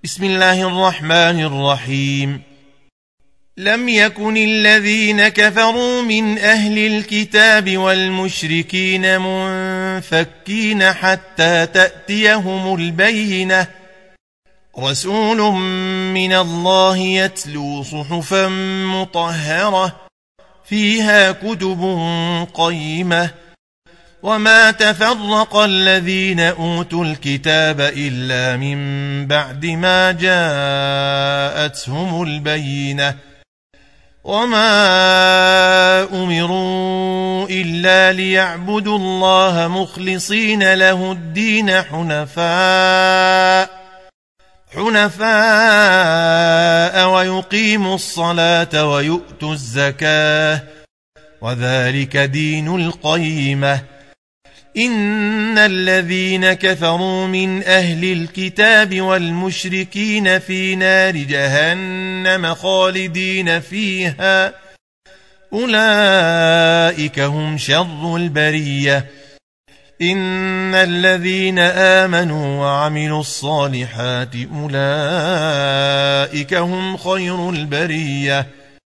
بسم الله الرحمن الرحيم. لم يكن الذين كفروا من أهل الكتاب والمشركين منفكين حتى تأتيهم البينة، رسول من الله يتلو صحفا مطهرة فيها كتب قيمة، وما تفرق الذين أوتوا الكتاب إلا من بعد ما جاءتهم البينة، وما أمروا إلا ليعبدوا الله مخلصين له الدين حنفاء ويقيموا الصلاة ويؤتوا الزكاة، وذلك دين القيمة. إن الذين كفروا من أهل الكتاب والمشركين في نار جهنم خالدين فيها، أولئك هم شر البرية. إن الذين آمنوا وعملوا الصالحات أولئك هم خير البرية،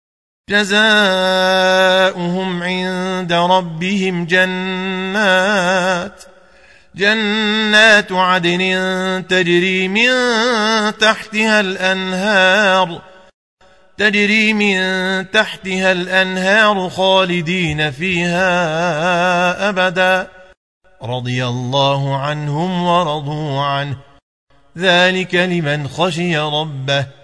جزاؤهم عند ربهم جنات عدن تجري من تحتها الأنهار خالدين فيها أبدا، رضي الله عنهم ورضوا عنه، ذلك لمن خشي ربه.